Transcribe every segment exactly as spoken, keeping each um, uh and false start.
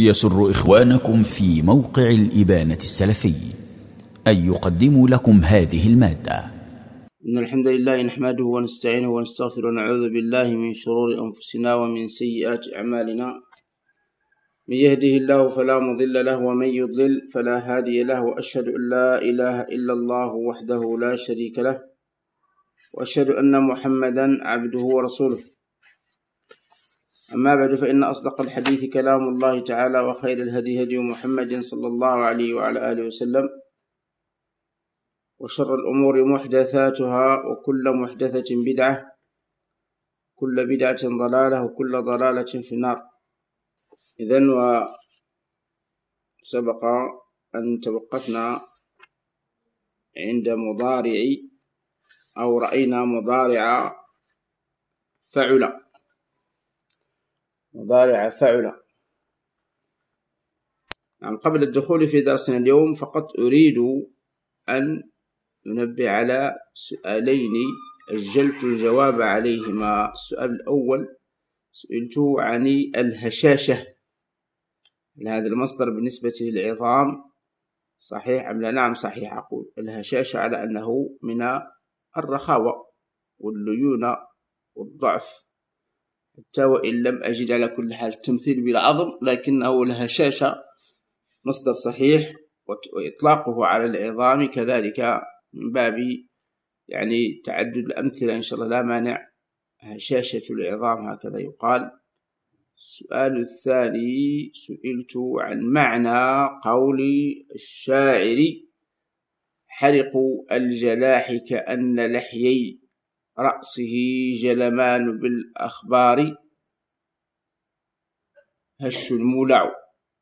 يسر إخوانكم في موقع الإبانة السلفي أن يقدموا لكم هذه المادة. إن الحمد لله نحمده ونستعينه ونستغفره ونعوذ بالله من شرور أنفسنا ومن سيئات أعمالنا. من يهده الله فلا مضل له ومن يضلل فلا هادي له، وأشهد أن لا إله إلا الله وحده لا شريك له، وأشهد أن محمدا عبده ورسوله. أما بعد، فإن أصدق الحديث كلام الله تعالى، وخير الهدي هدي محمد صلى الله عليه وعلى آله وسلم، وشر الأمور محدثاتها، وكل محدثة بدعة، كل بدعة ضلالة، وكل ضلالة في النار. إذن وسبق أن توقفنا عند مضارع، أو رأينا مضارع فعل مضارع فعل نعم. قبل الدخول في درسنا اليوم فقط أريد أن ننبه على سؤالين أجلت الجواب عليهما. السؤال الأول سئلت عن الهشاشة، هذا المصدر بالنسبة للعظام صحيح أم لا؟ نعم صحيح. أقول الهشاشة على أنه من الرخاوة والليونة والضعف، حتى وإن لم أجد على كل حال التمثيل بالعظم، لكنه الهشاشة مصدر صحيح، وإطلاقه على العظام كذلك من باب يعني تعدد الأمثلة إن شاء الله لا مانع. هشاشة العظام هكذا يقال. السؤال الثاني سئلت عن معنى قول الشاعر: حرق الجلاح كأن لحيي رأسه جلمان بالأخبار هش المولع.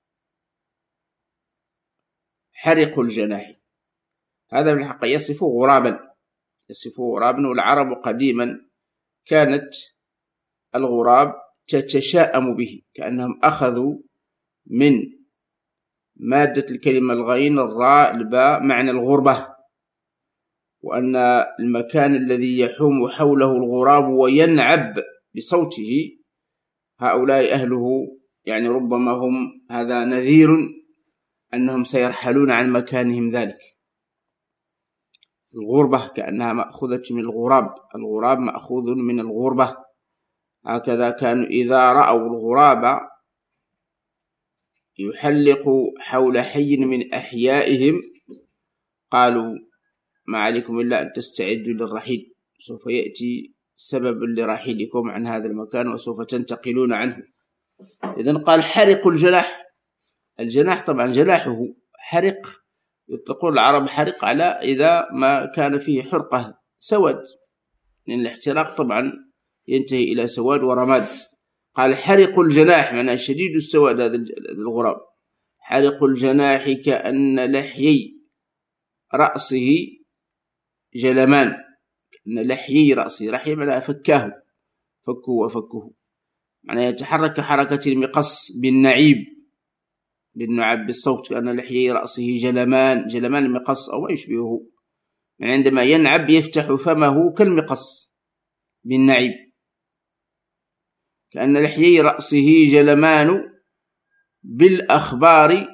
حرق الجناح هذا بالحق يصف غرابا يصف غرابا والعرب قديما كانت الغراب تتشاءم به، كأنهم أخذوا من مادة الكلمة الغين الراء الباء معنى الغربة، وأن المكان الذي يحوم حوله الغراب وينعب بصوته هؤلاء أهله، يعني ربما هم هذا نذير أنهم سيرحلون عن مكانهم ذلك. الغربة كأنها مأخوذة من الغراب، الغراب مأخوذ من الغربة. هكذا كانوا إذا رأوا الغراب يحلق حول حي من أحيائهم قالوا: ما عليكم إلا أن تستعدوا للرحيل، سوف يأتي سبب لرحيلكم عن هذا المكان وسوف تنتقلون عنه. إذن قال حرق الجناح. الجناح طبعا جناحه حرق، يطلقون العرب حرق على إذا ما كان فيه حرقة سواد، لأن الاحتراق طبعا ينتهي إلى سواد ورماد. قال حرق الجناح معناه شديد السواد هذا الغراب. حرق الجناح كأن لحيي رأسه جلمان، كأن لحيي رأسه، لحيي معناه فكاه، فكه وفكه، معناه يتحرك حركة المقص بالنعيب، بالنعاب بالصوت. كأن لحيي رأسه جلمان، جلمان المقص أو ما يشبهه، يعني عندما ينعب يفتح فمه كالمقص بالنعيب. كأن لحيي رأسه جلمان بالأخبار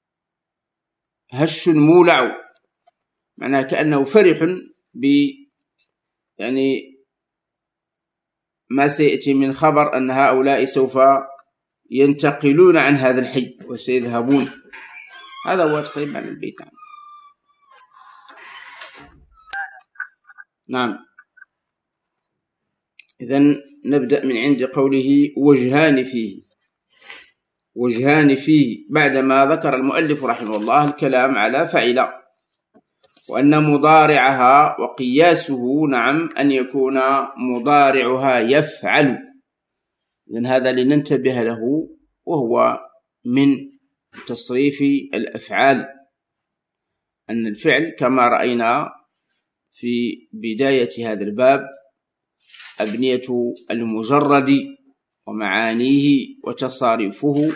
هش مولع، معناه كأنه فرح ب يعني ما سيأتي من خبر أن هؤلاء سوف ينتقلون عن هذا الحي وسيذهبون. هذا هو تقريبا عن البيت. نعم. نعم. إذن نبدأ من عند قوله وجهان فيه. وجهان فيه بعدما ذكر المؤلف رحمه الله الكلام على فعل، وأن مضارعها وقياسه نعم أن يكون مضارعها يفعل. إذن هذا لننتبه له، وهو من تصريف الأفعال، أن الفعل كما رأينا في بداية هذا الباب أبنية المجرد ومعانيه وتصاريفه،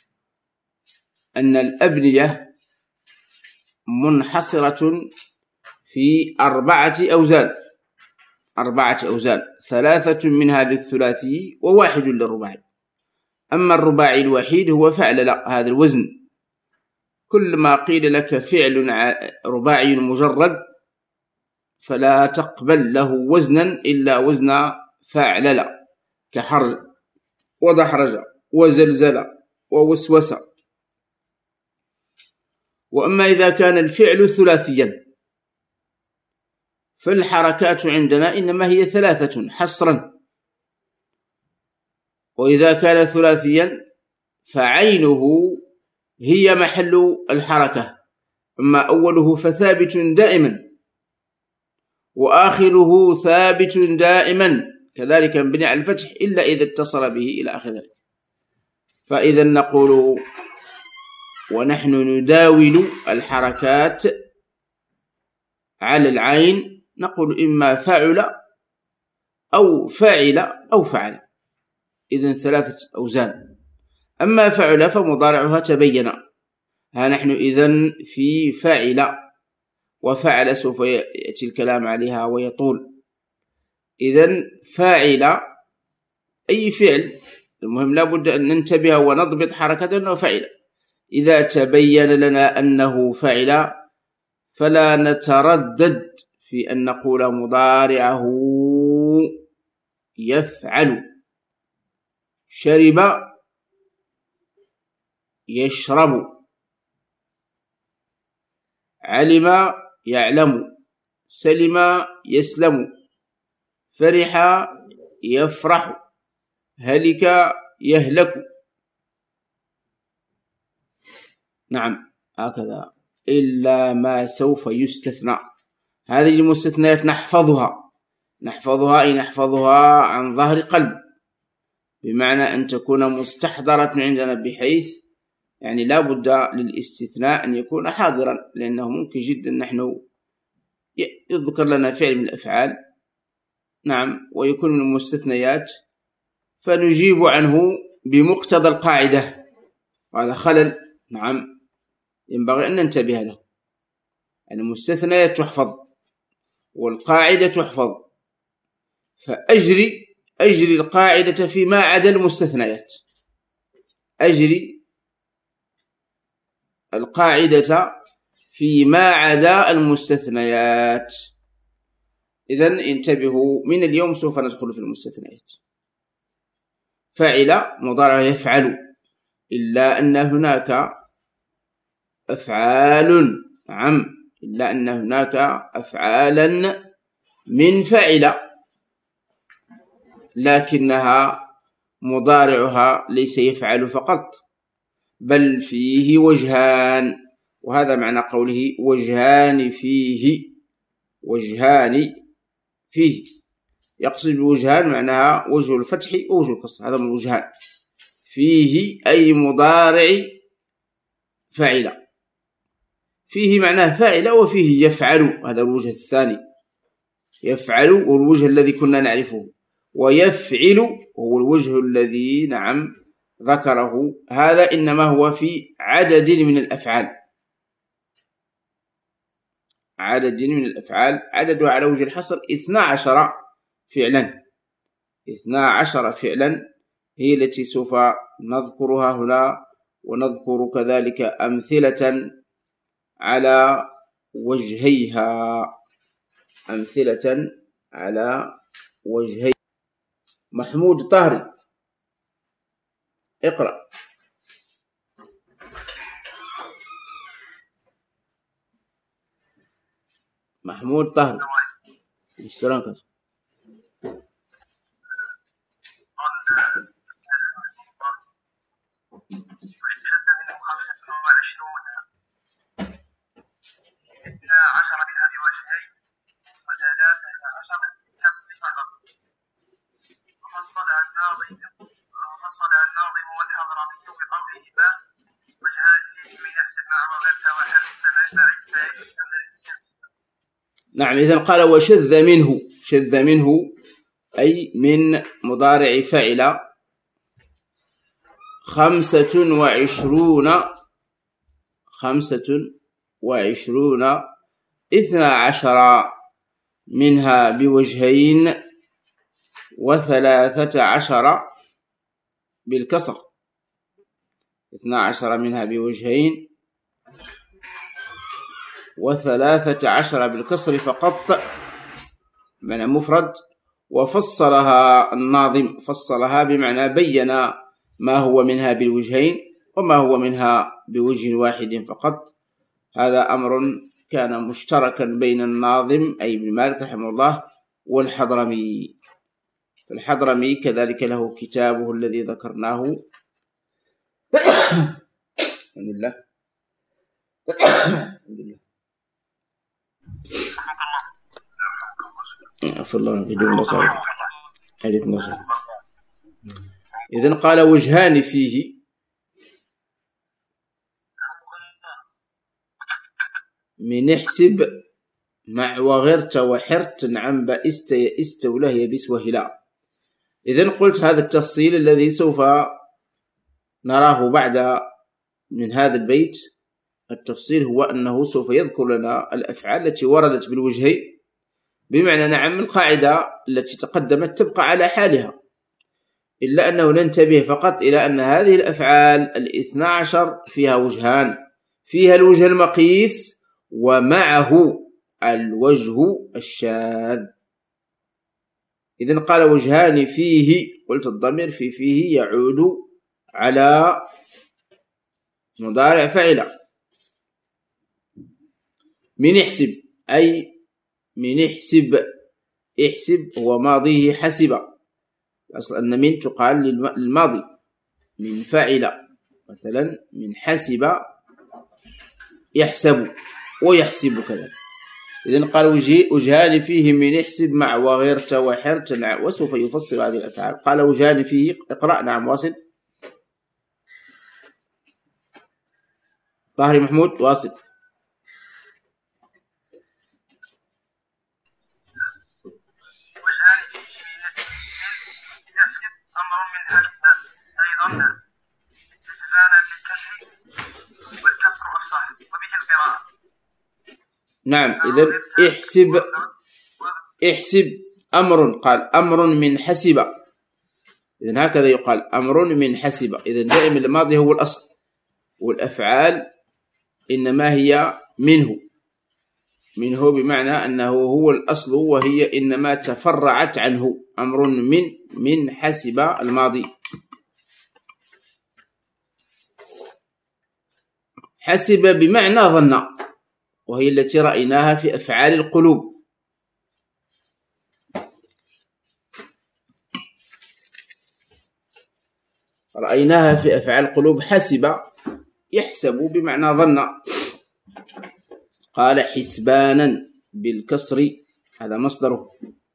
أن الأبنية منحصرة في أربعة أوزان أربعة أوزان، ثلاثة منها للثلاثي وواحد للرباعي. أما الرباعي الوحيد هو فعل لا، هذا الوزن. كل ما قيل لك فعل رباعي مجرد فلا تقبل له وزنا إلا وزن فاعل لا، كحرج ودحرج وزلزل ووسوس. وأما إذا كان الفعل ثلاثيا فالحركات عندنا إنما هي ثلاثة حصرا، وإذا كان ثلاثيا فعينه هي محل الحركة، أما أوله فثابت دائما وآخره ثابت دائما، كذلك مبني على الفتح إلا إذا اتصل به إلى آخر ذلك. فإذا نقول ونحن نداول الحركات على العين نقول إما فعل أو فاعل أو فعل، إذن ثلاثة أوزان. أما فعل فمضارعها تبين، ها نحن إذن في فاعل، وفعل سوف يأتي الكلام عليها ويطول. إذن فاعل أي فعل، المهم لابد أن ننتبه ونضبط حركة أنه فعل. إذا تبين لنا أنه فعل فلا نتردد في أن نقول مضارعه يفعل. شرب يشرب، علم يعلم، سلم يسلم، فرح يفرح، هلك يهلك. نعم هكذا، إلا ما سوف يستثنى. هذه المستثنيات نحفظها نحفظها أي نحفظها عن ظهر قلب، بمعنى أن تكون مستحضرة عندنا، بحيث يعني لا بد للاستثناء أن يكون حاضرا، لأنه ممكن جدا نحن يذكر لنا فعل من الأفعال نعم ويكون من المستثنيات فنجيب عنه بمقتضى القاعدة، وهذا خلل نعم ينبغي أن ننتبه له. المستثنيات تحفظ والقاعدة تحفظ، فأجري أجري القاعدة فيما عدا المستثنيات، أجري القاعدة فيما عدا المستثنيات. إذن انتبهوا، من اليوم سوف ندخل في المستثنيات. فاعل مضارع يفعل، إلا أن هناك أفعال نعم إلا أن هناك أفعالا من فعل، لكنها مضارعها ليس يفعل فقط، بل فيه وجهان، وهذا معنى قوله وجهان فيه. وجهان فيه يقصد بوجهان معناها وجه الفتح ووجه الكسر، هذا من الوجهان. فيه أي مضارع فعل، فيه معناه فاعل وفيه يفعل، هذا الوجه الثاني. يفعل والوجه الذي كنا نعرفه، ويفعل هو الوجه الذي نعم ذكره، هذا إنما هو في عدد من الأفعال، عدد من الأفعال، عددها على وجه الحصر اثنا عشر فعلا. اثنا عشر فعلا هي التي سوف نذكرها هنا، ونذكر كذلك أمثلة على وجهيها، أمثلة على وجهي. محمود طاهري اقرأ. محمود طاهري السلام عليكم. اثنا عشر منها بوجهين وثلاثة عشر كسر فقط. وفصلها الناظم وفصلها الناظم والحضرمي بقوله ما وجهان فيه من يحسب مع وغيرها وحدث فعيسى. نعم إذن قال وشذ منه، شذ منه أي من مضارع فعل خمسة وعشرون خمسة وعشرون اثنا عشر منها بوجهين وثلاثة عشر بالكسر. اثنا عشر منها بوجهين وثلاثة عشر بالكسر فقط معنى مفرد. وفصلها الناظم، فصلها بمعنى بين ما هو منها بالوجهين وما هو منها بوجه واحد فقط. هذا أمر كان مشتركا بين الناظم أي ابن مالك رحمه الله والحضرمي. الحضرمي كذلك له كتابه الذي ذكرناه. الحمد لله. الحمد لله. عفوا الله بدون بصائر. عليكم بصائر. إذن قال وجهان فيه من احسب مع وغرت وحرت نعم بئست يئست وله يبس وهلا. إذن قلت هذا التفصيل الذي سوف نراه بعد من هذا البيت، التفصيل هو أنه سوف يذكر لنا الأفعال التي وردت بالوجهين، بمعنى نعم القاعدة التي تقدمت تبقى على حالها، إلا أنه ننتبه فقط إلى أن هذه الأفعال الاثنى عشر فيها وجهان، فيها الوجه المقيس ومعه الوجه الشاذ. إذن قال وجهان فيه، قلت الضمير في فيه يعود على مضارع فعل. من احسب أي من احسب، احسب هو ماضيه حسب، أصل أن من تقال للماضي، من فعل مثلا من حسب يحسب ويحسب كذا. إذن قال وجهان فيه من احسب مع وغيرت وحرت نعم، وسوف يفصل هذه الأفعال. قال وجهان فيه، اقرأ نعم واصل. طاهري محمود واصل. وجهان فيه من يحسب أمر من حسب أيضا حسبانا بالكسر والكسر أفصح وبه القراءة. نعم. إذن احسب، احسب أمر، قال أمر من حسب، إذن هكذا يقال أمر من حسب. إذن دائما الماضي هو الأصل، والأفعال إنما هي منه، منه بمعنى أنه هو الأصل، وهي إنما تفرعت عنه. أمر من من حسب الماضي. حسب بمعنى ظن، وهي التي رأيناها في أفعال القلوب. رأيناها في أفعال القلوب. حسب يحسب بمعنى ظن. قال حسبانا بالكسر، هذا مصدره.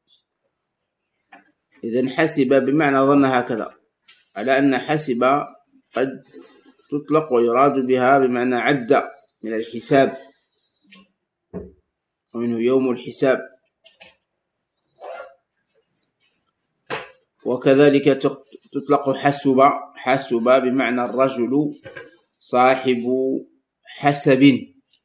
إذن حسب بمعنى ظن هكذا، على أن حسب قد تطلق ويراد بها بمعنى عد من الحساب، ومنه يوم الحساب. وكذلك تطلق حسب، حسب بمعنى الرجل صاحب حسب.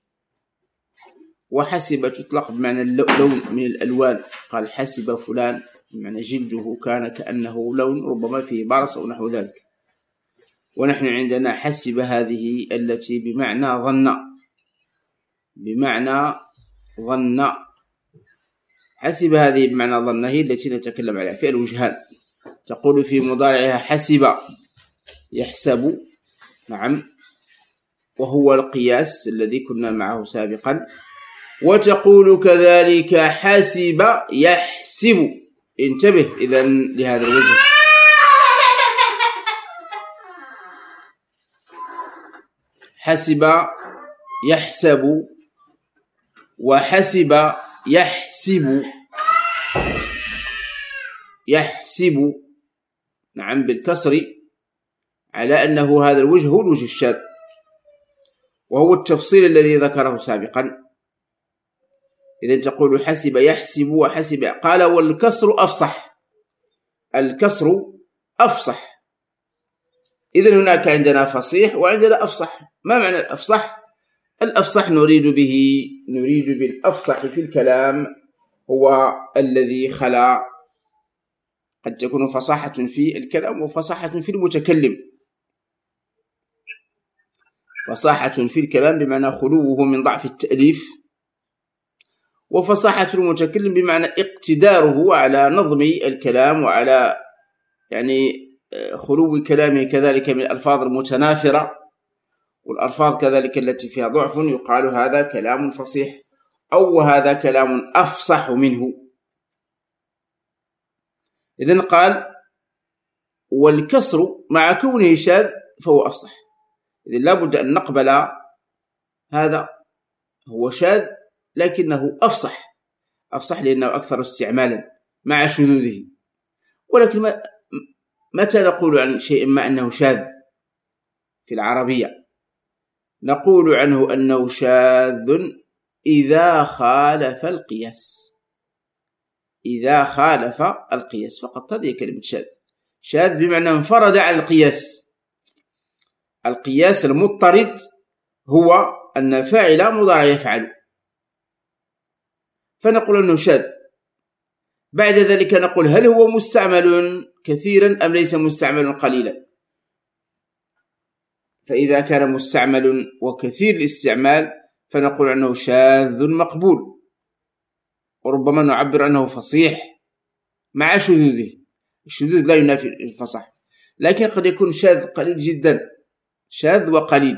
وحسب تطلق بمعنى اللون من الألوان، قال حسب فلان بمعنى جلده كان كأنه لون ربما فيه برص أو نحو ذلك. ونحن عندنا حسب هذه التي بمعنى ظن، بمعنى ظن. حسب هذه بمعنى ظن هي التي نتكلم عليها في الوجهان. تقول في مضارعها حسب يحسب، نعم، وهو القياس الذي كنا معه سابقا. وتقول كذلك حسب يحسب. انتبه إذن لهذا الوجه. حسب يحسب وحسب يحسب. يحسب نعم بالكسر، على أنه هذا الوجه هو الوجه الشاذ، وهو التفصيل الذي ذكره سابقا. إذن تقول حسب يحسب وحسب. قال والكسر أفصح، الكسر أفصح. إذن هناك عندنا فصيح وعندنا أفصح. ما معنى الأفصح؟ الأفصح نريد به، نريد بالأفصح في الكلام هو الذي خلا. قد تكون فصاحة في الكلام وفصاحة في المتكلم. فصاحة في الكلام بمعنى خلوه من ضعف التأليف، وفصاحة المتكلم بمعنى اقتداره على نظم الكلام وعلى يعني خلو كلامه كذلك من الألفاظ المتنافرة، والألفاظ كذلك التي فيها ضعف يقال هذا كلام فصيح أو هذا كلام أفصح منه. إذن قال والكسر مع كونه شاذ فهو أفصح. إذن لابد أن نقبل هذا، هو شاذ لكنه أفصح، أفصح لأنه أكثر استعمالا مع شذوذه. ولكن ما متى نقول عن شيء ما أنه شاذ في العربية؟ نقول عنه أنه شاذ إذا خالف القياس، إذا خالف القياس فقط، هذه كلمة شاذ. شاذ بمعنى انفرد عن القياس. القياس المضطرد هو أن فاعل مضارع يفعل، فنقول أنه شاذ. بعد ذلك نقول هل هو مستعمل كثيرا أم ليس مستعمل قليلا؟ فإذا كان مستعمل وكثير الاستعمال فنقول عنه شاذ مقبول، وربما نعبر عنه فصيح مع شذوذه. الشذوذ لا ينافي الفصح، لكن قد يكون شاذ قليل جدا، شاذ وقليل،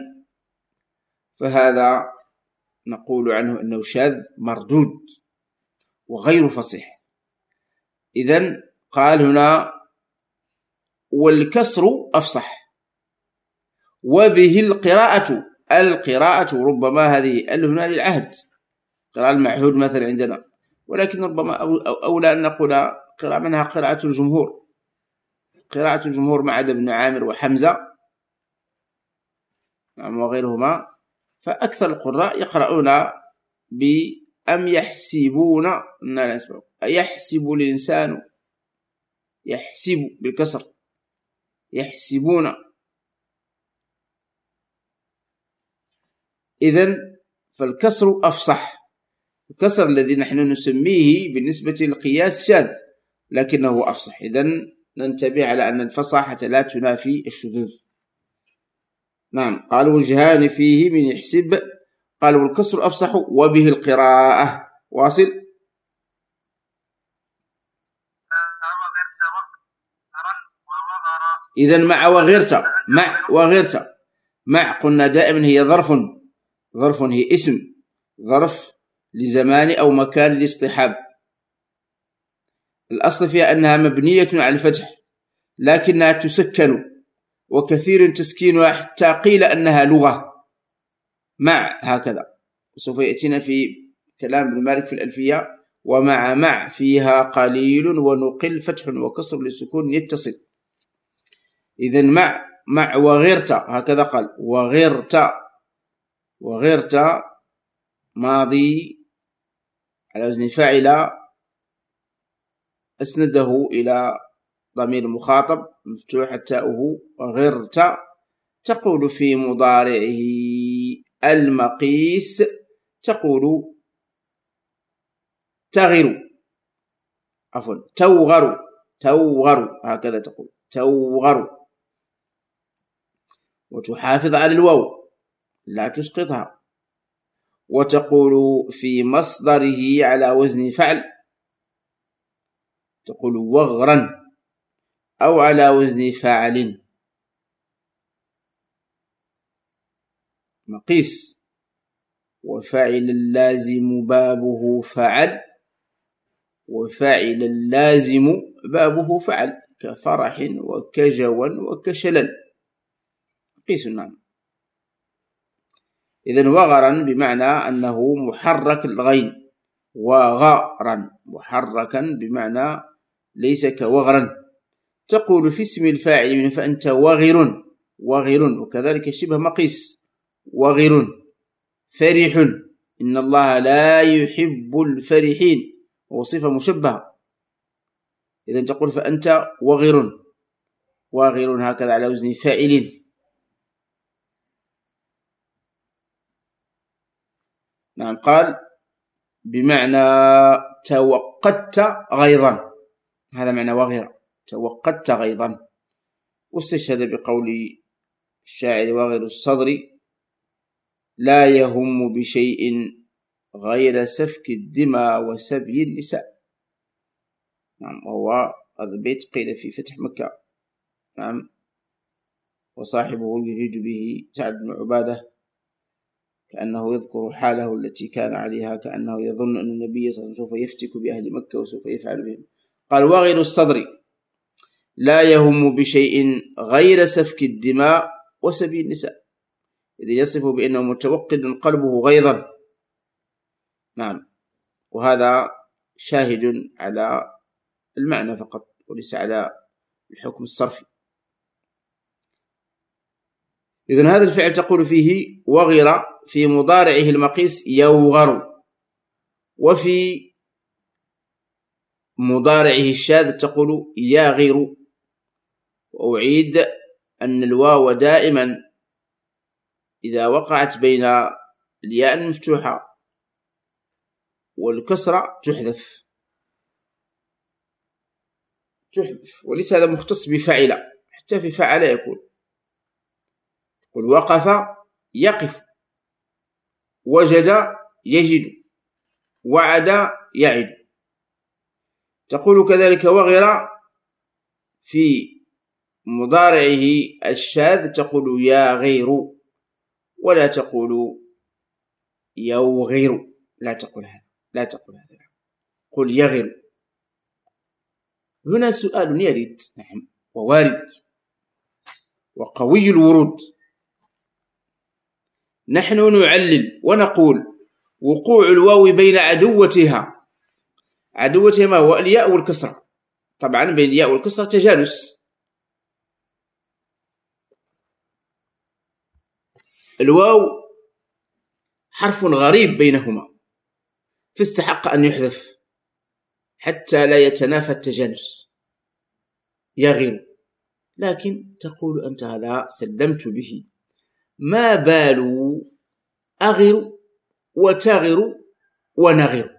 فهذا نقول عنه أنه شاذ مردود وغير فصيح. إذن قال هنا والكسر أفصح وبه القراءة. القراءة ربما هذه ال هنا للعهد، قراءة المعهود مثلا عندنا، ولكن ربما أولى أن نقول قراءة منها قراءة الجمهور، قراءة الجمهور مع ابن عامر وحمزة وغيرهما. فأكثر القراء يقرؤون بأم يحسبون يحسب الإنسان، يحسب بالكسر، يحسبون. إذن فالكسر أفصح. الكسر الذي نحن نسميه بالنسبة للقياس شاذ لكنه أفصح. إذن ننتبه على أن الفصاحة لا تنافي الشذوذ. نعم. قال وجهان فيه من يحسب، قال والكسر أفصح وبه القراءة. واصل. إذن مع وغيرت، مع وغيرت، مع قلنا دائما هي ظرف، ظرف هي اسم، ظرف لزمان أو مكان الاصطحاب. الأصل فيها أنها مبنية على الفتح لكنها تسكن، وكثير تسكينها حتى قيل أنها لغة مع، هكذا. وسوف يأتينا في كلام ابن مالك في الألفية ومع مع فيها قليل ونقل فتح وكسر للسكون يتصل. إذن مع مع وغيرت، هكذا قال وغيرت، وغيرت ماضي على وزن فاعل أسنده إلى ضمير المخاطب مفتوح تاؤه. وغيرت تقول في مضارعه المقيس، تقول تغر، عفوا توغر، توغر، هكذا تقول توغر. وتحافظ على الواو لا تسقطها. وتقول في مصدره على وزن فعل، تقول وغرا أو على وزن فاعل مقيس. وفاعل اللازم بابه فعل، وفاعل اللازم بابه فعل كفرح وكجوا وكشلل مقيس. نعم. إذن وغرا بمعنى أنه محرك الغين، وغرا محركا بمعنى ليس كوغرا. تقول في اسم الفاعل من فأنت وغر، وغر، وكذلك شبه مقيس وغر. فرح، إن الله لا يحب الفرحين، وصفة مشبهة. إذن تقول فأنت وغر، وغر هكذا على وزن فاعلين. نعم. قال بمعنى توقدت غيظا، هذا معنى وغير، توقدت غيظا. واستشهد بقول الشاعر وغير الصدر لا يهم بشيء غير سفك الدماء وسبي النساء. نعم، وهو هذا البيت قيل في فتح مكة. نعم، وصاحبه يريد به سعد بن عبادة، كأنه يذكر حاله التي كان عليها، كأنه يظن أن النبي صلى الله عليه وسلم سوف يفتك بأهل مكة وسوف يفعل بهم. قال: وغير الصدر لا يهم بشيء غير سفك الدماء وسبي النساء، إذ يصف بأنه متوقد قلبه غيظا. نعم، وهذا شاهد على المعنى فقط وليس على الحكم الصرفي. إذن هذا الفعل تقول فيه وغر، في مضارعه المقيس يوغر، وفي مضارعه الشاذ تقول ياغر. وأعيد أن الواو دائما إذا وقعت بين الياء المفتوحة والكسرة تحذف تحذف وليس هذا مختص بفعل، حتى في فعل يكون. قل وقف يقف، وجد يجد، وعد يعد. تقول كذلك وغر في مضارعه الشاذ تقول يا غير، ولا تقول يوغر، لا تقول هذا، لا تقول هذا، قل يغر. هنا سؤال يرد، نعم، ووارد وقوي الورود. نحن نعلل ونقول وقوع الواو بين عدوتها، عدوتها ما هو؟ الياء والكسرة. طبعا بين الياء والكسرة تجانس. الواو حرف غريب بينهما، فاستحق أن يحذف حتى لا يتنافى التجانس، يغير. لكن تقول أنت هذا سلمت به، ما بال أغر وتغر ونغر؟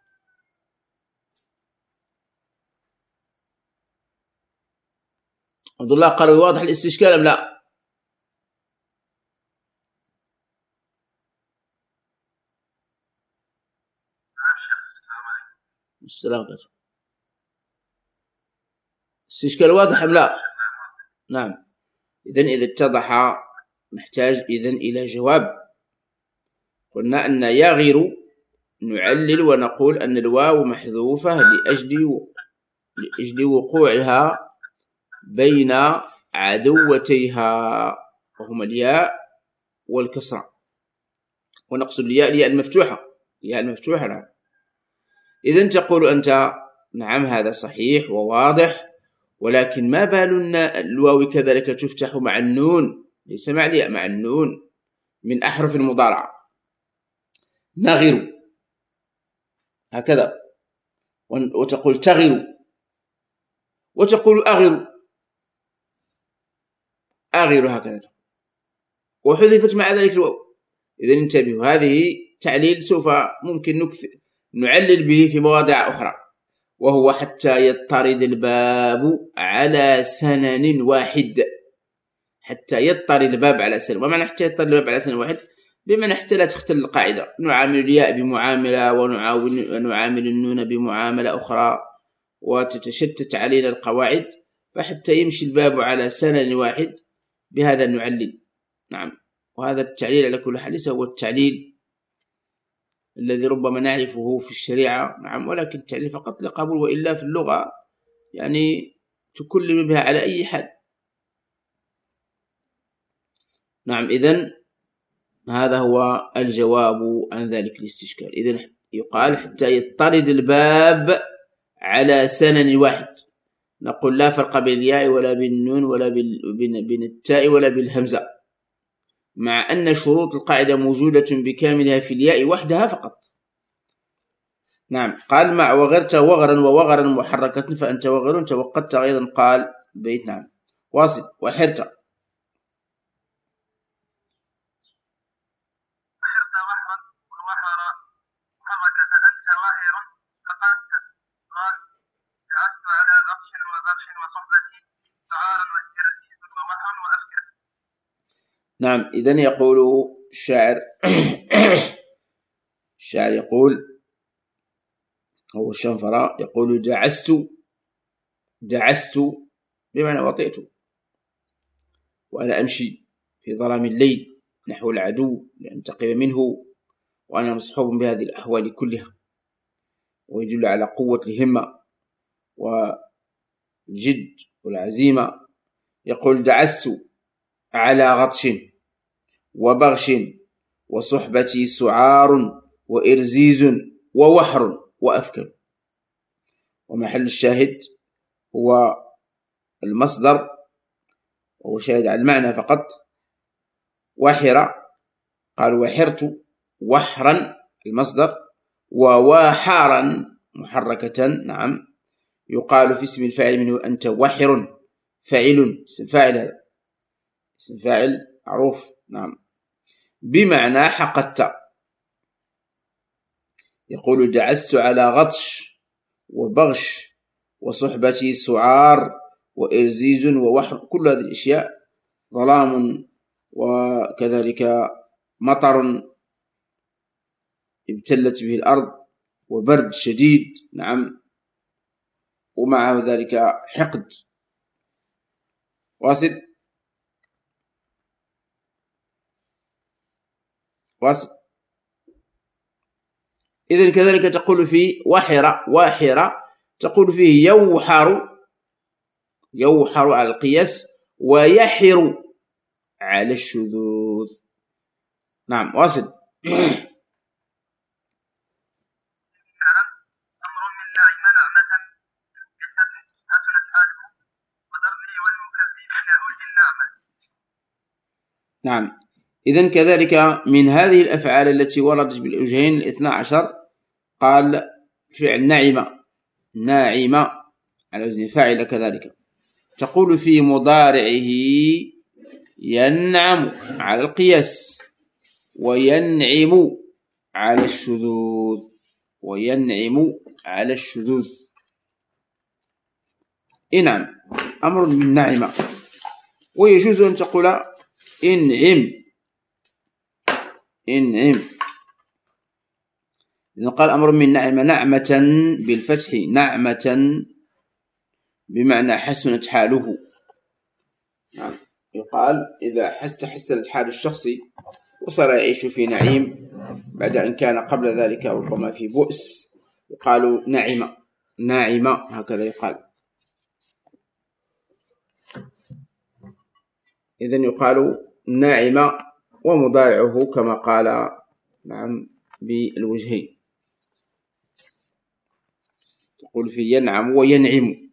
عبد الله قال واضح الاستشكال أم لا؟ السلام عليكم. استشكال واضح أم لا؟ نعم. إذن إذا اتضح محتاج إذن إلى جواب. قلنا أن يغير نعلل ونقول أن الواو محذوفة لأجل لأجل وقوعها بين عدوتيها وهما الياء والكسرة، ونقصد الياء الياء المفتوحة، الياء المفتوحة. نعم. إذن تقول أنت نعم هذا صحيح وواضح، ولكن ما بال الواو كذلك تفتح مع النون، ليس مع الياء، مع النون من أحرف المضارعة. نغر هكذا، وتقول تغر، وتقول أغر أغر هكذا، وحذفت مع ذلك الواو. إذن انتبهوا، هذه تعليل سوف ممكن نكثر نعلل به في مواضع أخرى، وهو حتى يضطرد الباب على سنن واحد. حتى يضطرد الباب على سنن، ومعنى حتى يضطرد الباب على سنن واحد بمعنى حتى لا تختل القاعدة. نعامل الياء بمعاملة ونعامل النون بمعاملة أخرى، وتتشتت علينا القواعد، فحتى يمشي الباب على سنن واحد بهذا نعلل. نعم، وهذا التعليل على كل حال هو التعليل الذي ربما نعرفه في الشريعة. نعم، ولكن التعليل فقط لقبول، وإلا في اللغة يعني تكلم بها على أي حال. نعم، إذن هذا هو الجواب عن ذلك الاستشكال. إذن يقال حتى يضطرد الباب على سنن واحد. نقول لا فرق بين الياء ولا بين النون ولا بين التاء ولا بالهمزة، مع أن شروط القاعدة موجودة بكاملها في الياء وحدها فقط. نعم. قال مع وغرت وغرا ووغرا محركة فأنت وغر توقدت أيضا. قال بيت نعم واصل وحرت وحرت وحرا والوحر محركة فأنت واحرا فقدت. قال جعست على غبش وبغش وصحبتي فعارا والترفي ووحرا وأفكر. نعم. إذن يقول الشاعر الشاعر يقول هو الشنفرة يقول دعست دعست بمعنى وطئت وأنا أمشي في ظلام الليل نحو العدو لأنتقم منه وأنا مصحوب بهذه الأحوال كلها، ويدل على قوة الهمة والجد والعزيمة. يقول دعست على غطش وبغش وصحبتي سعار وإرزيز ووحر وأفكر. ومحل الشاهد هو المصدر، وهو شاهد على المعنى فقط. وحر قال وحرت وحرا المصدر، وواحرا محركة نعم يقال في اسم الفاعل منه أنت وحر فاعل اسم فاعل، هذا اسم فاعل معروف نعم بمعنى حقدت. يقول دعست على غطش وبغش وصحبتي سعار وإرزيز ووحر، كل هذه الأشياء ظلام وكذلك مطر ابتلت به الأرض وبرد شديد نعم، ومع ذلك حقد. واصل واصل إذن كذلك تقول في واحرة واحرة تقول فيه يوحر يوحر على القياس ويحر على الشذوذ. نعم واصل. أمر من نعم نعمة بالفتح حسنت حاله وذرني والمكذبين أولي النعمة. نعم إذن كذلك من هذه الأفعال التي وردت بالوجهين الاثنى عشر قال فعل نعمة ناعمة على وزن فاعل، كذلك تقول في مضارعه ينعم على القياس وينعم على الشذوذ وينعم على الشذوذ. إنعم أمر من نعمة، ويجوز أن تقول إنعم إنعم. إذن قال أمر من نعمة نعمة بالفتح نعمة بمعنى حسنت حاله. نعم يقال إذا حست حسنت حال الشخص وصار يعيش في نعيم بعد أن كان قبل ذلك ربما في بؤس يقال نعمة ناعمة، هكذا يقال. إذن يقال ناعمة ومضارعه كما قال نعم بالوجهين، تقول في ينعم وينعم.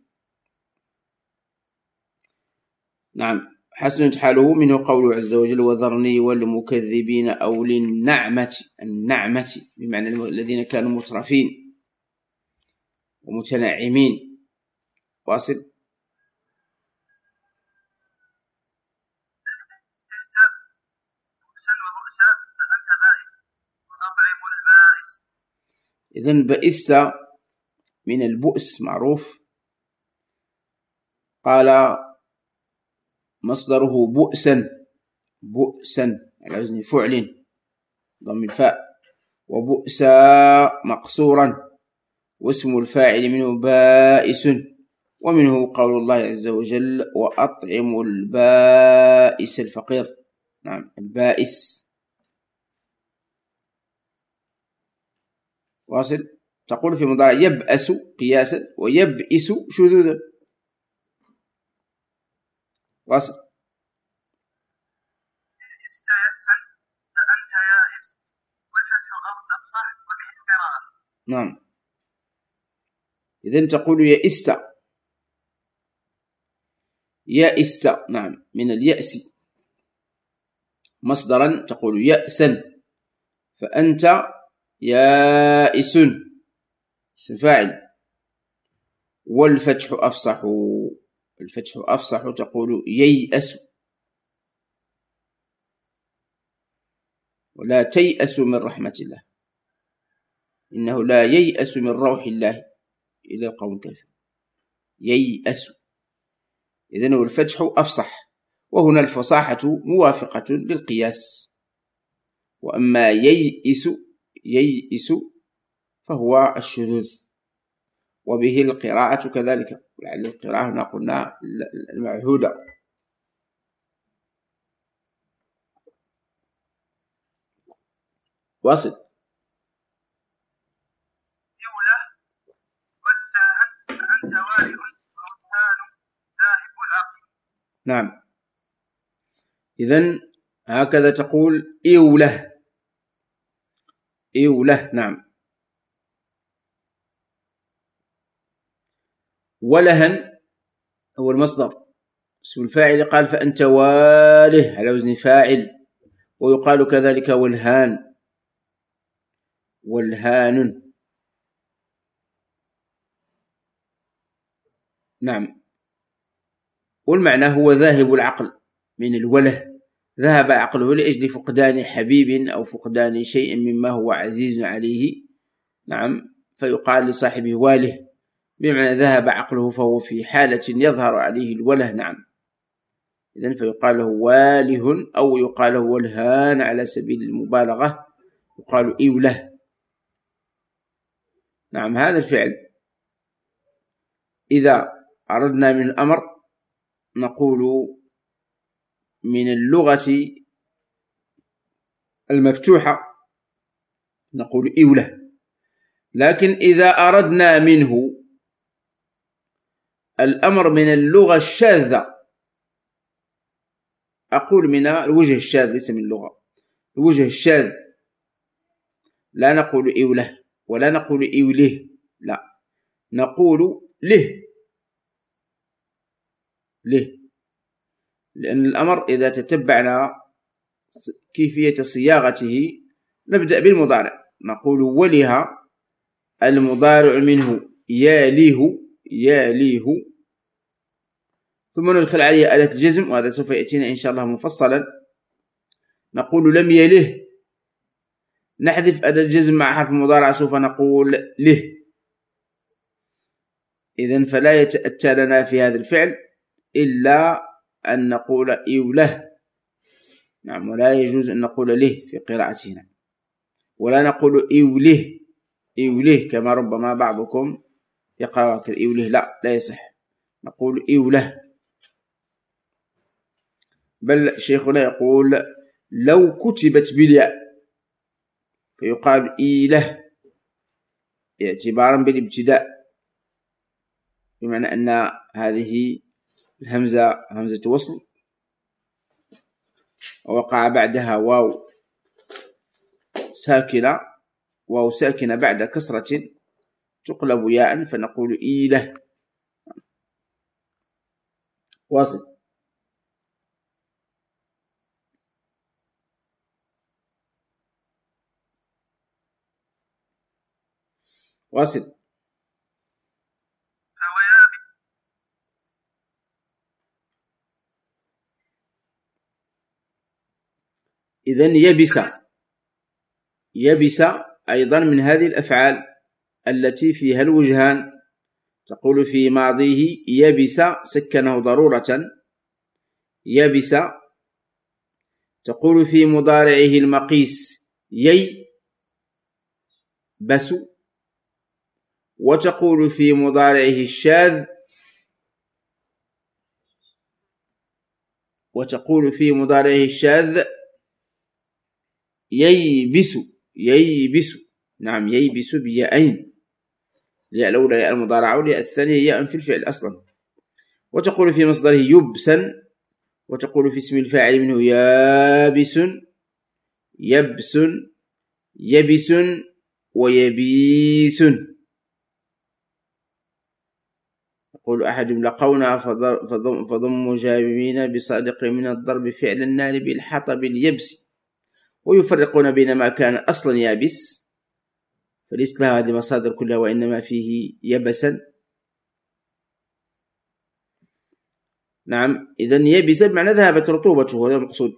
نعم حسنت حاله، منه قوله عز وجل وذرني والمكذبين أولي النعمة. النعمة بمعنى الذين كانوا مترفين ومتنعمين. واصل. إذن بئس من البؤس معروف، قال مصدره بؤسا بؤسا على وزن فعل ضم الفاء، وبؤسا مقصورا، واسم الفاعل منه بائس، ومنه قول الله عز وجل وأطعم البائس الفقير. نعم البائس. واصل. تقول في مضارع يبأس قياسا ويبئس شذوذا. واصل. استيأسا فأنت يائس والفتح أفصح وبه القراءة. نعم إذن تقول يئست يئست نعم من اليأس مصدرا، تقول يأسا فأنت يائس اسم فاعل، والفتح أفصح الفتح أفصح تقول ييأس، ولا تيأس من رحمة الله إنه لا ييأس من روح الله إلى القوم الكافر ييأس. إذن الفتح أفصح، وهنا الفصاحة موافقة للقياس. وأما ييئس ييئس فهو الشذوذ، وبه القراءة كذلك، يعني القراءة هنا قلنا المعهودة. واصل. يوله أنت والي والهان ذاهب العقل. نعم، إذن هكذا تقول إوله إوله. نعم. ولهن هو المصدر، اسم الفاعل قال فأنت واله على وزن فاعل، ويقال كذلك والهان والهان. نعم، والمعنى هو ذاهب العقل من الوله، ذهب عقله لأجل فقدان حبيب أو فقدان شيء مما هو عزيز عليه. نعم، فيقال لصاحبه واله، بمعنى ذهب عقله فهو في حالة يظهر عليه الوله. نعم، إذن فيقال له واله، أو يقال له والهان على سبيل المبالغة، يقال إوله. نعم، هذا الفعل إذا أردنا من الأمر نقول من اللغة المفتوحة نقول إوله، لكن إذا أردنا منه الأمر من اللغة الشاذة، أقول من الوجه الشاذ، ليس من اللغة، الوجه الشاذ، لا نقول إوله ولا نقول إوله، لا، نقول له له، لأن الأمر إذا تتبعنا كيفية صياغته نبدأ بالمضارع، نقول ولها المضارع منه ياليه ياليه، ثم ندخل عليه آلة الجزم، وهذا سوف يأتينا إن شاء الله مفصلا. نقول لم يله، نحذف آلة الجزم مع حرف المضارع، سوف نقول له. إذن فلا يتأتى لنا في هذا الفعل إلا أن نقول إوله. نعم، ولا يجوز أن نقول له في قراءتنا، ولا نقول إوله إوله كما ربما بعضكم يقرأ إوله، لا لا يصح، نقول إوله. بل شيخنا يقول لو كتبت بالياء فيقال إيله اعتبارا بالابتداء، بمعنى أن هذه الهمزة همزة وصل ووقع بعدها واو ساكنة، واو ساكنة بعد كسرة تقلب ياء، فنقول إيله. واصل. واصل. إذن يبس يبس أيضا من هذه الأفعال التي فيها الوجهان، تقول في ماضيه يبس سكنه ضرورة يبس، تقول في مضارعه المقيس يي بس، وتقول في مضارعه الشاذ وتقول في مضارعه الشاذ ييبس ييبس. نعم، ييبس بياءين، الياء الأولى ياء المضارعة، والياء الثانية ياء في الفعل أصلا. وتقول في مصدره يبسا، وتقول في اسم الفاعل منه يابس يبس يبس ويبيس. يقول أحدهم لقونا فضم جامين بصادق من الضرب فعل النار بالحطب اليبس، ويفرقون بين ما كان أصلا يابس فليس لها هذه المصادر كلها، وإنما فيه يبسا. نعم، إذن يبس بمعنى ذهبت رطوبته، هذا المقصود.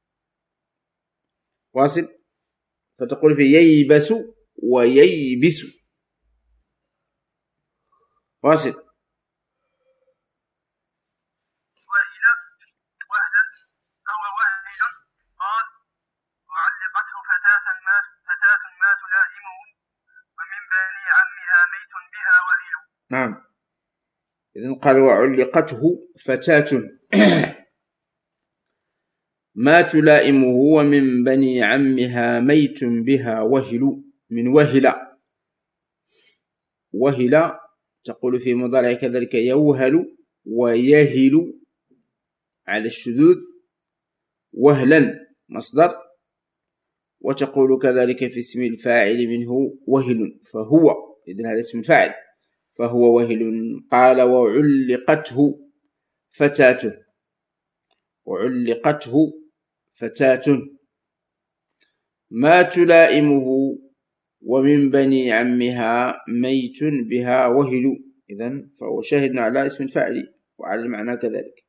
واصل. فتقول في ييبس وييبس. واصل. وهل أو وهل قال معلقة ولقته فتاة ما فتاة ما تلائمه ومن بني عمها ميت بها وهل. نعم. إذن قال وعلقته فتاة ما تلائمه ومن بني عمها ميت بها وهل. من وهل، وهل تقول في مضارع كذلك يوهل ويهل على الشذوذ، وهلا مصدر، وتقول كذلك في اسم الفاعل منه وهل فهو، إذن هذا اسم الفاعل فهو وهل. قال وعلقته فتاة، وعلقته فتاة ما تلائمه ومن بني عمها ميت بها وهل. إذن فهو شاهد على اسم الفاعل وعلى المعنى كذلك.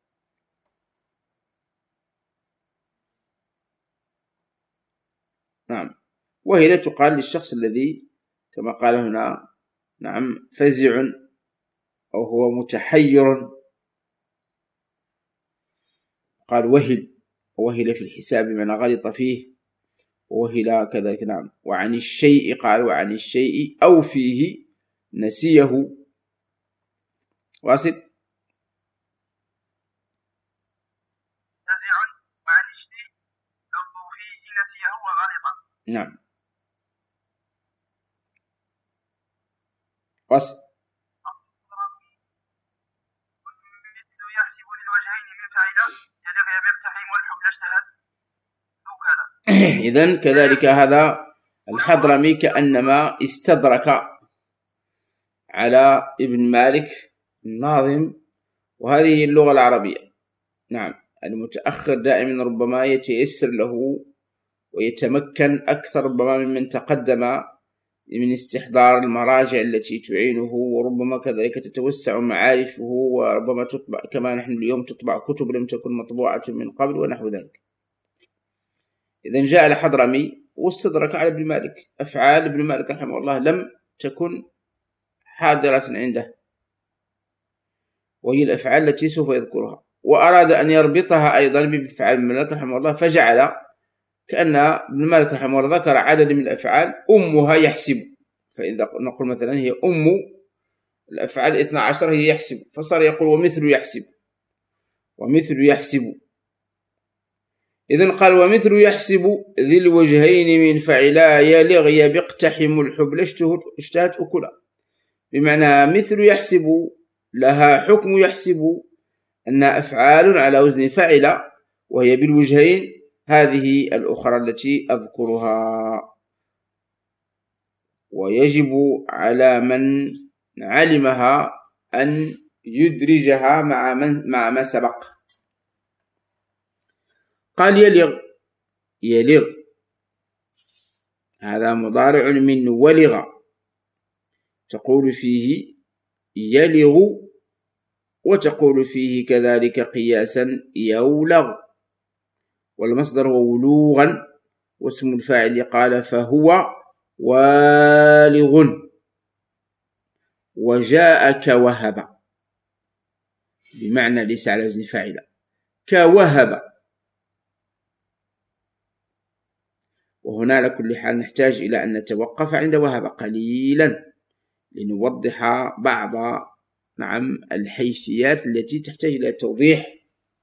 نعم. وهل تقال للشخص الذي كما قال هنا نعم فزع أو هو متحير، قال وهل، وهل في الحساب من غلط فيه، وهل كذلك. نعم. وعن الشيء قال وعن الشيء أو فيه نسيه. واصل. فزع وعن الشيء أو فيه نسيه وغلط. نعم. واصل. مثل يحسب للوجهين من فعل يلغ يقتحم والحبل اشتهت ذكر. إذن كذلك هذا الحضرمي كأنما استدرك على ابن مالك الناظم، وهذه اللغة العربية. نعم. المتأخر دائما ربما يتيسر له ويتمكن أكثر ربما ممن تقدم من استحضار المراجع التي تعينه، وربما كذلك تتوسع معارفه، وربما تطبع كما نحن اليوم تطبع كتب لم تكن مطبوعة من قبل ونحو ذلك. إذن جاء الحضرمي واستدرك على ابن مالك أفعال ابن مالك رحمه الله لم تكن حاضرة عنده، وهي الأفعال التي سوف يذكرها، وأراد أن يربطها أيضا بأفعال ابن مالك رحمه الله، فجعل كأن ابن مالك رحمه الله ذكر عدد من الأفعال أمها يحسب، فإذا نقول مثلا هي أم الأفعال اثنا عشر هي يحسب، فصار يقول ومثل يحسب ومثل يحسب. إذن قال ومثل يحسب ذي الوجهين من فعلا يلغ يقتحم الحبل اشتهت أكلا، بمعنى مثل يحسب لها حكم يحسب أنها أفعال على وزن فعل، وهي بالوجهين هذه الأخرى التي أذكرها. ويجب على من علمها أن يدرجها مع من مع ما سبق. قال يلغ، يلغ هذا مضارع من ولغ، تقول فيه يلغ، وتقول فيه كذلك قياسا يولغ، والمصدر هو ولوغا، واسم الفاعل قال فهو والغ. وجاء كوهب بمعنى ليس على وزن فاعل، كوهب. وهنا على كل حال نحتاج إلى أن نتوقف عند وهب قليلا لنوضح بعض نعم الحيثيات التي تحتاج إلى توضيح.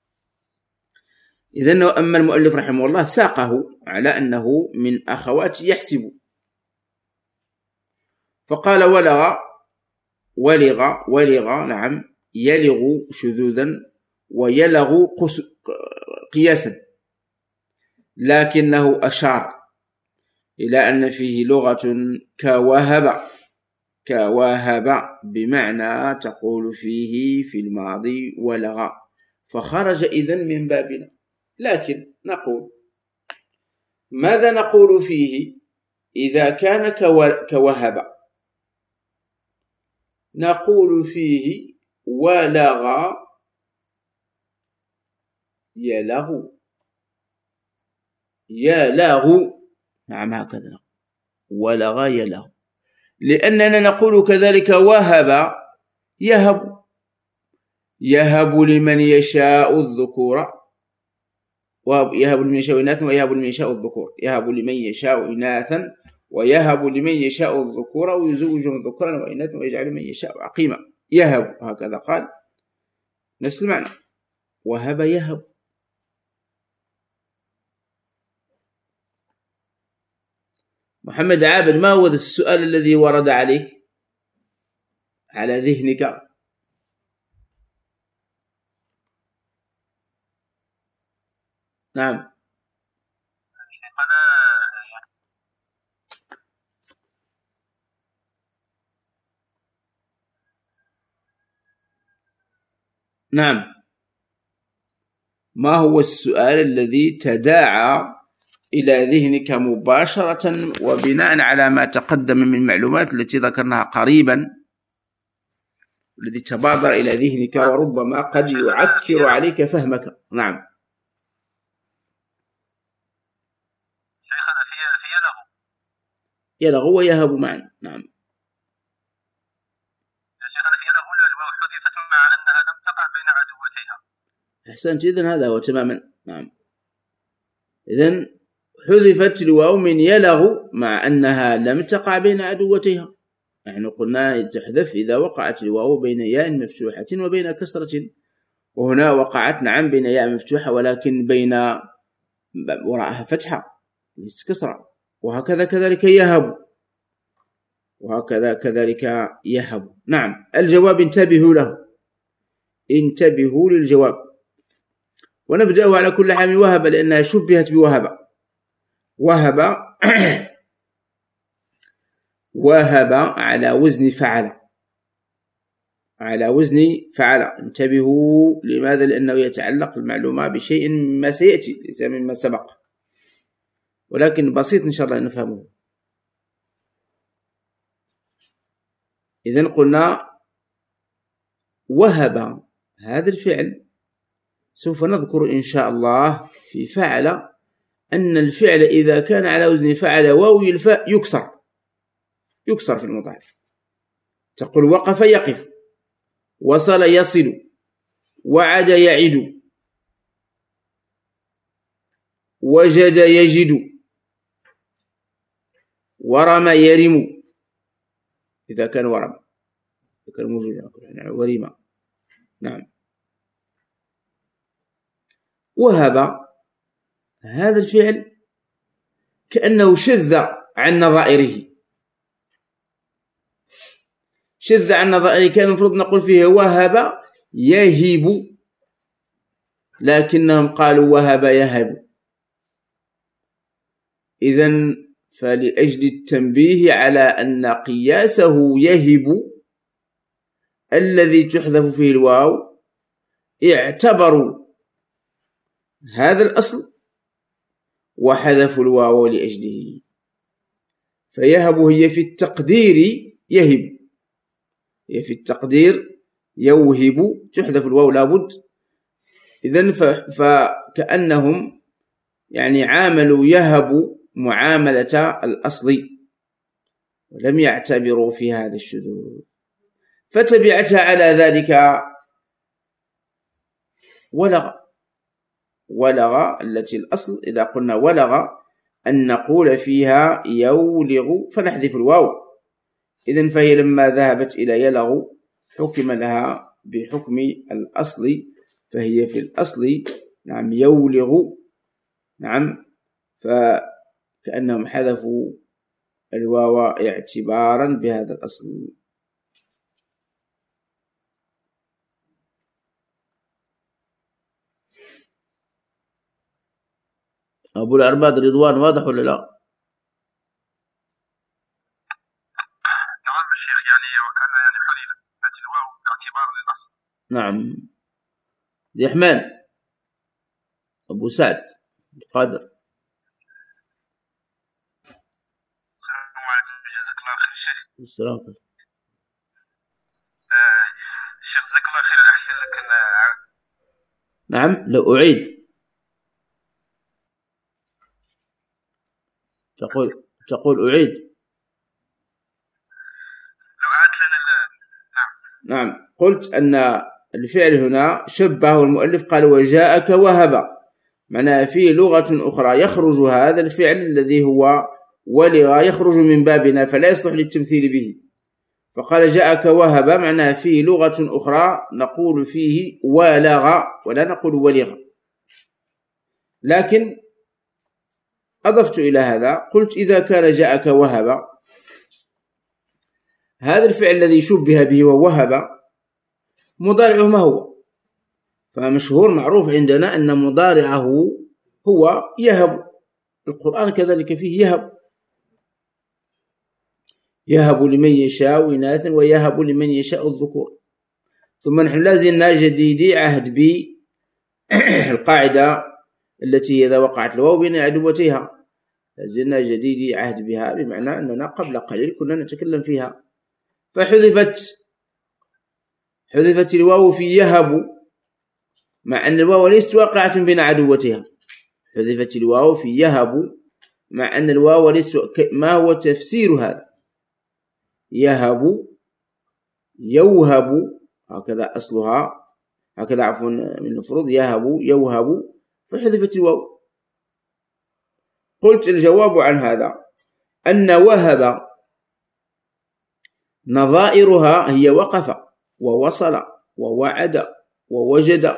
إذن أما المؤلف رحمه الله ساقه على أنه من أخوات يحسب، فقال ولغ، ولغ ولغ نعم يلغ شذوذا ويلغ قياسا، لكنه أشار إلى أن فيه لغة كوهب، كوهب بمعنى تقول فيه في الماضي ولغ، فخرج إذن من بابنا. لكن نقول ماذا نقول فيه إذا كان كوهب؟ نقول فيه ولغ يلغ، يلغ، نعم هكذا ولغ يلغ، لأننا نقول كذلك وهب يهب، يهب لمن يشاء الذكور يهب لمن يشاء إناثا ويهب لمن يشاء الذكور، يهب لمن يشاء إناثا ويهب لمن يشاء الذكور ويزوجهم ذكرا وإناثا ويجعل من يشاء عقيما. يهب هكذا قال، نفس المعنى، وهب يهب. محمد عابد، ما هو السؤال الذي ورد عليك على ذهنك؟ نعم. نعم، ما هو السؤال الذي تداعى إلى ذهنك مباشرة وبناء على ما تقدم من معلومات التي ذكرناها قريبا، الذي تبادر إلى ذهنك وربما قد يعكر عليك فهمك؟ نعم. شيخنا في في يلغو يلغو ويهب معا. نعم يا شيخنا في يلغو الواو حذفت مع أنها لم تقع بين عدوتيها. أحسنت، إذن هذا هو تماما. نعم، إذن حذفت الواو من يلغو مع أنها لم تقع بين عدوتيها. نحن قلنا تحذف إذا وقعت الواو بين ياء مفتوحة وبين كسرة، وهنا وقعت نعم بين ياء مفتوحة ولكن بين وراءها فتحة ليست كسرة. وهكذا كذلك يهب، وهكذا كذلك يهب. نعم، الجواب انتبهوا له، انتبهوا للجواب. ونبدأ على كل حال وهب لأنها شبهت بوهب. وهب وهب على وزن فعل، على وزن فعل. انتبهوا، لماذا؟ لأنه يتعلق المعلومة بشيء مما سيأتي ليس مما سبق، ولكن بسيط إن شاء الله نفهمه. إذن قلنا وهب هذا الفعل سوف نذكر إن شاء الله في فعل أن الفعل إذا كان على وزن فعل واو الفاء يكسر، يكسر في المضارع. تقول وقف يقف، وصل يصل، وعد يعد، وجد يجد، ورمى يرم. إذا كان ورم، إذا كان موجودا ورمى. نعم. وهب هذا الفعل كأنه شذ عن نظائره، شذ عن نظائره. كان المفروض نقول فيه وهب يهب، لكنهم قالوا وهب يهب. إذن فلأجل التنبيه على أن قياسه يهب الذي تحذف فيه الواو اعتبروا هذا الأصل وحذفوا الواو لأجله. فيهب هي في التقدير يهب، هي في التقدير يوهب، تحذف الواو لابد. إذن فكأنهم يعني عاملوا يهب معاملة الأصل ولم يعتبروا في هذا الشذوذ، فتبعتها على ذلك ولغ. ولغ التي الأصل إذا قلنا ولغ أن نقول فيها يولغ فنحذف الواو. إذن فهي لما ذهبت إلى يلغ حكم لها بحكم الأصل، فهي في الأصل نعم يولغ. نعم، فكأنهم حذفوا الواو اعتبارا بهذا الأصل. أبو العرباد رضوان واضح ولا لا؟ نعم الشيخ، يعني وكان يعني حذفت الواو اعتبارا للأصل. نعم. الرحمن أبو سعد القادر. السلام عليكم، جزاك الله خير شيخ. السلام. آه شيخ جزاك الله خير، أحسن لك أن. نعم، لو أعيد تقول تقول أعيد. لو عادت لنا. نعم نعم، قلت أن الفعل هنا شبهه المؤلف، قال وجاءك وهب، معناها في لغة أخرى يخرج هذا الفعل الذي هو ولغ يخرج من بابنا فلا يصلح للتمثيل به، فقال جاءك وهب، معناها في لغة أخرى نقول فيه ولغ ولا نقول ولغ. لكن أضفت إلى هذا قلت إذا كان جاءك وهب، هذا الفعل الذي شبه به ووهب مضارعه ما هو؟ فمشهور معروف عندنا أن مضارعه هو يهب. القرآن كذلك فيه يهب، يهب لمن يشاء إناثا ويهب لمن يشاء الذكور. ثم نحن لازلنا جديدي عهد بالقاعدة التي إذا وقعت الواو بين عدوتيها، لازلنا جديدي عهد بها، بمعنى أننا قبل قليل كنا نتكلم فيها. فحذفت حذفت الواو في يهب مع أن الواو ليست واقعة بين عدوتها. حذفت الواو في يهب مع أن الواو ليست. ما هو تفسير هذا؟ يهب يوهب هكذا أصلها، هكذا عفوا من المفروض يهب يوهب، فحذفت الواو. قلت الجواب عن هذا أن وهب نظائرها هي وقف ووصل ووعد ووجد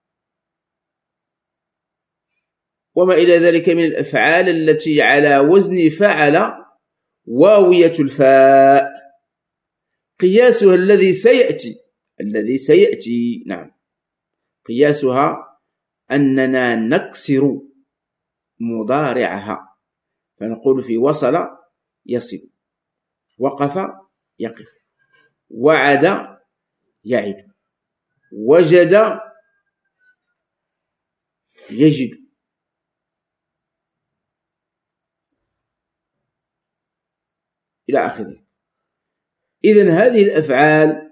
وما إلى ذلك من الأفعال التي على وزن فعل واوية الفاء، قياسها الذي سيأتي الذي سيأتي نعم، قياسها أننا نكسر مضارعها، فنقول في وصل يصل، وقف يقف، وعد يعد، وجد يجد. إلى آخره. إذن هذه الأفعال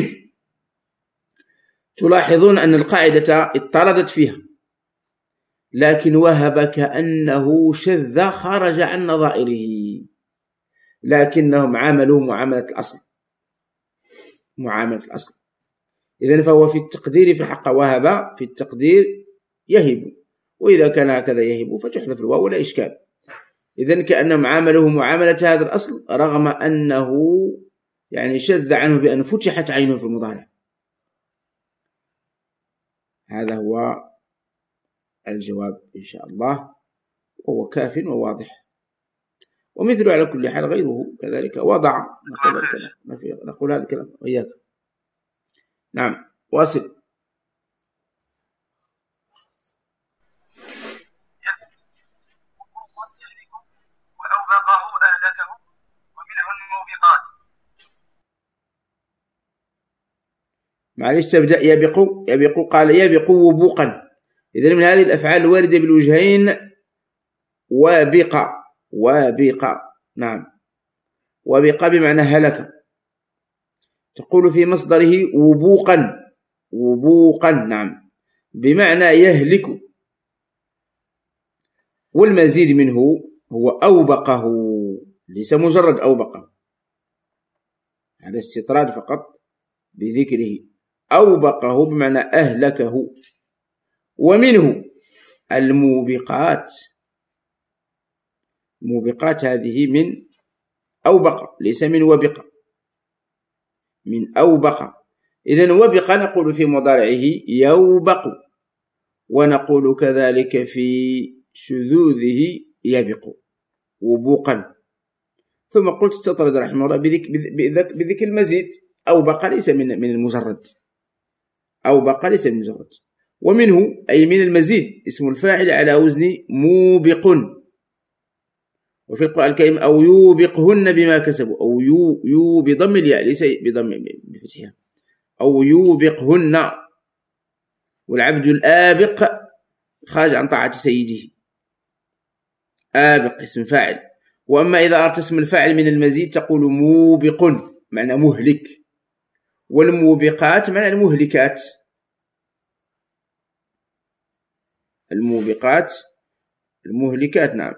تلاحظون أن القاعدة اضطردت فيها، لكن وهب كأنه شذ خرج عن نظائره، لكنهم عاملوه معاملة الأصل معاملة الأصل. إذن فهو في التقدير في الحق وهب، في التقدير يهب، وإذا كان هكذا يهب فتحذف الواو ولا إشكال. إذن كأنهم عاملوه معاملة هذا الأصل، رغم أنه يعني شذ عنه بأن فتحت عينه في المضارع. هذا هو الجواب إن شاء الله، وهو كاف وواضح. ومثل على كل حال غيره كذلك وضع، نقول, نقول هذا الكلام وإياك. نعم واصل. وأوبقه أهلكه ومنه الموبقات. معلش تبدأ يبق يبق قال يبق وبوقا. إذن من هذه الأفعال الواردة بالوجهين وبق وبق نعم، وبق بمعنى هلك. تقول في مصدره وبوقا وبوقا نعم بمعنى يهلك. والمزيد منه هو أوبقه، ليس مجرد أوبقه، هذا استطراد فقط بذكره. أوبقه بمعنى أهلكه. ومنه الموبقات. موبقات هذه من أوبق ليس من وبق، من أوبق. إذن وبق نقول في مضارعه يوبق، ونقول كذلك في شذوذه يبق وبوقا. ثم قلت استطرد رحمه الله بذكر المزيد. أوبق ليس من من المجرد، أوبق ليس من المجرد. ومنه أي من المزيد اسم الفاعل على وزن موبق. وفي القرآن الكريم أو يوبقهن بما كسبوا، أو يو, يو بضم الياء ليس بضم بفتحها، أو يوبقهن. والعبد الآبق خارج عن طاعة سيده، آبق اسم فاعل. وأما إذا أردت اسم الفاعل من المزيد تقول موبق معنى مهلك، والموبقات معنى المهلكات. الموبقات المهلكات نعم،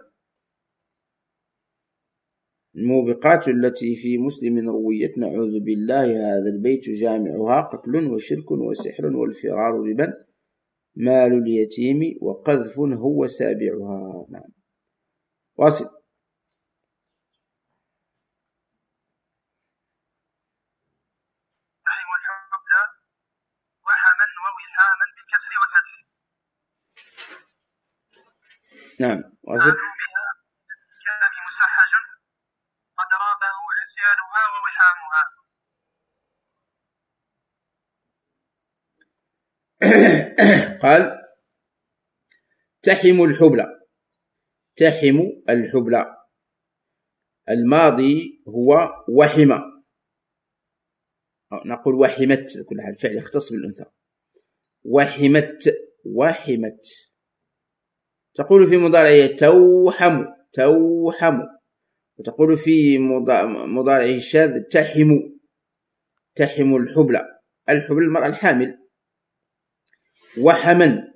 الموبقات التي في مسلم رويت نعوذ بالله هذا البيت جامعها قتل وشرك وسحر والفرار ربا مال اليتيم وقذف هو سابعها. نعم. واصل. تحم الحبلى وحما ووحاما بالكسر والفتح. نعم. واصل. بها كان مسحج قد رابه عصيانها ووحامها. قال تحم الحبلى. تحم الحبلى الماضي هو وحم، نقول وحمت، كل حال فعل يختص بالأنثى. وحمت وحمت. تقول في مضارعه توحم توحم، وتقول في مضارعه الشاذ تحم تحم الحبلى. الحبلى المرأة الحامل. وحما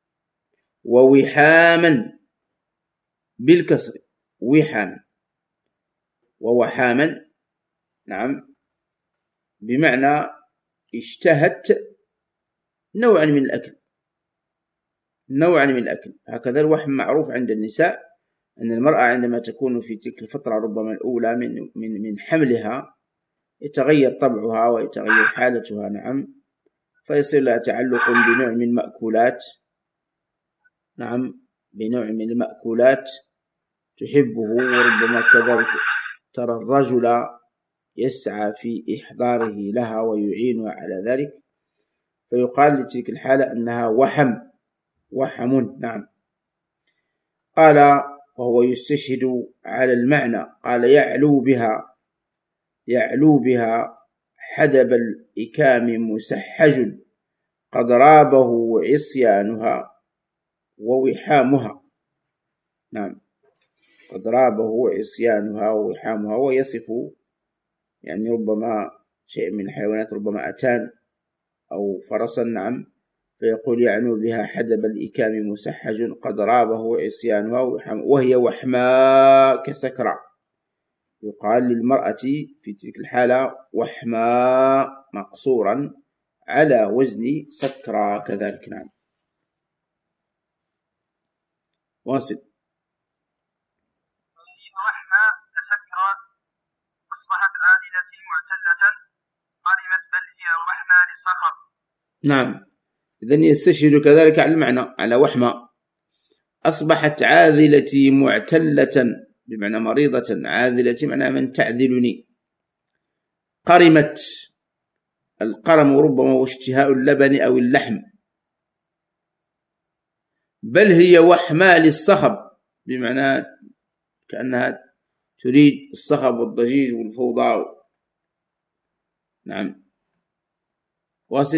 ووحاما بالكسر، وحاما ووحاما. نعم. بمعنى اشتهت نوعا من الأكل، نوعا من الأكل. هكذا الوحم معروف عند النساء، أن المرأة عندما تكون في تلك الفترة ربما الأولى من من من حملها يتغير طبعها ويتغير حالتها. نعم. فيصير لها تعلق بنوع من المأكولات. نعم. بنوع من المأكولات تحبه، وربما كذلك ترى الرجل يسعى في إحضاره لها ويعينها على ذلك، فيقال لتلك الحالة أنها وحم وحم. نعم. قال وهو يستشهد على المعنى، قال يعلو بها يعلو بها حدب الإكام مسحج قد رابه عصيانها ووحامها. نعم. قد رابه عصيانها ووحامها. ويصف يعني ربما شيء من الحيوانات، ربما أتان أو فرسا. نعم. فيقول يعنو بها حدب الإكام مسحج قد رابه عصيانها وهي وحماء كسكرى. يقال للمرأة في تلك الحالة وحماء مقصورا على وزن سكرى كذلك. نعم. واصل. وحماء كسكرى أصبحت عادلة معتلة قرمت بل هي وحماء للصخر. نعم. إذن يستشهد كذلك على المعنى، على وحماء. أصبحت عاذلتي معتلة بمعنى مريضة، عاذلتي معنى من تعذلني. قرمت، القرم ربما هو اشتهاء اللبن أو اللحم. بل هي وحماء للصخب بمعنى كأنها تريد الصخب والضجيج والفوضى. نعم. واصل.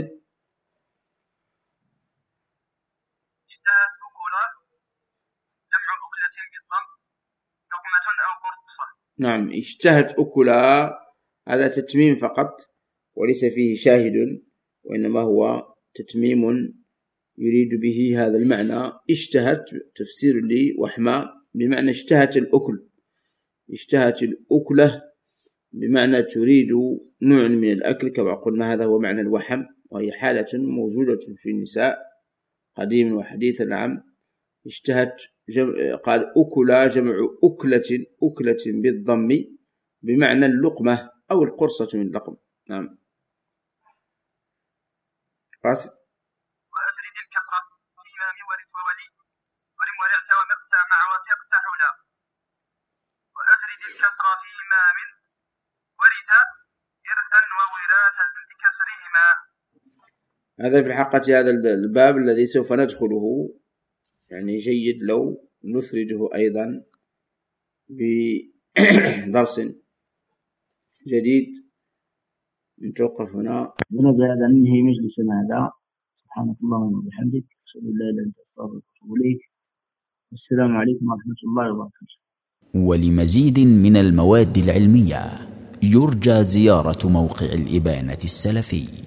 اشتهت أكلا جمع أكلة بالضم لقمة أو قرصة. نعم. اشتهت أكلا هذا تتميم فقط وليس فيه شاهد، وإنما هو تتميم يريد به هذا المعنى. اشتهت تفسير لي وحماء بمعنى اشتهت الأكل، اشتهت الأكلة بمعنى تريد نوع من الأكل كما قلنا. هذا هو معنى الوحم، وهي حالة موجودة في النساء قديما وحديثا. نعم. اشتهت جمع، قال أكلا جمع أكلة، أكلة بالضم بمعنى اللقمة أو القرصة من اللقم. نعم. قاسم. وأفرد الكسرة إمام ورث وولي ورم ورعت ومقتع مع وثقت حولا. وأفرد الكسرة في إمام ورث إرثا ووراثا بكسرهما. هذا في الحقيقة هذا الباب الذي سوف ندخله يعني جيد لو نفرده أيضا بدرس جديد. نتوقف هنا ونبدأ ننهي مجلسنا هذا. سبحانك اللهم وبحمدك أشهد أن لا إله إلا أنت أستغفرك وأتوب إليك. السلام عليكم ورحمة الله وبركاته. ولمزيد من المواد العلمية يرجى زيارة موقع الإبانة السلفي.